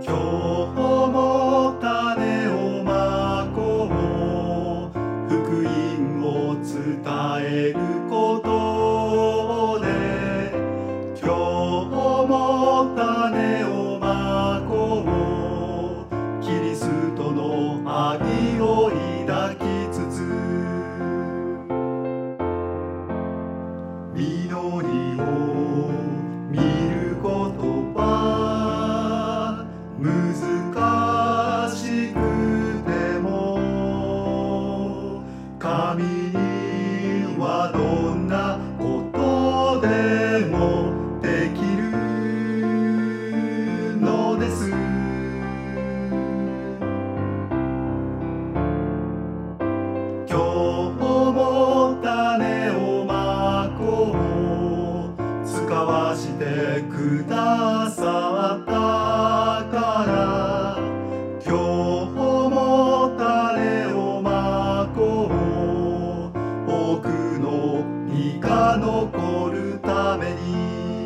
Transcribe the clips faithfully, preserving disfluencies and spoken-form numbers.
今日も種をまこう。福音を伝えることで今日も種をまこう。キリストの愛を抱きつつ実りを見ることは難しくても神にはどんなことでもできるのです。今日も種をまこう。使わしてくださったから今日も種をまこう。多くの実が残るために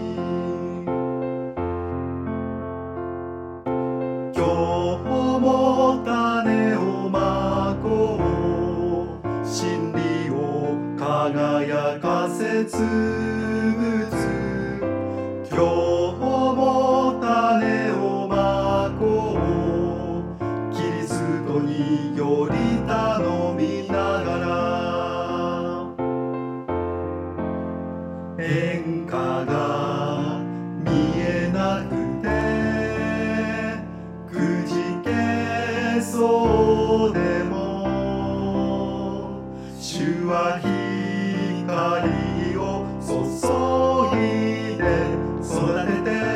今日も種をまこう。真理を輝かせつつ今日も種をまこう。キリストにより頼みながら変化が見えなくてくじけそうでも主は光を注いで育てて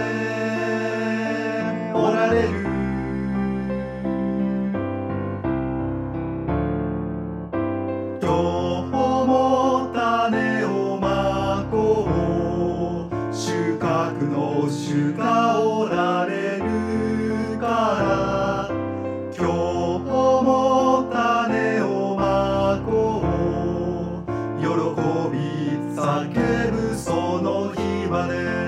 おられる。今日も種をまこう。収穫の主がおられるから今日も種をまこう。喜び叫ぶその日まで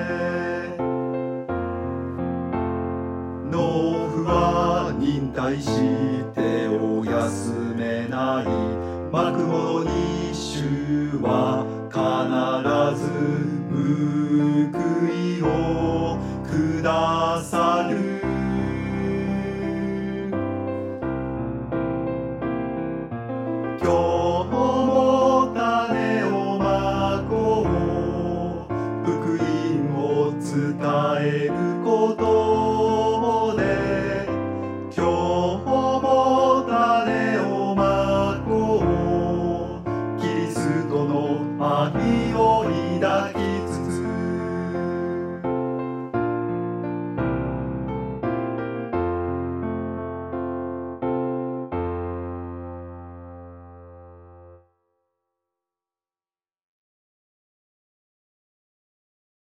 農夫は忍耐してお休めない。まくものに主は必ず報いをください。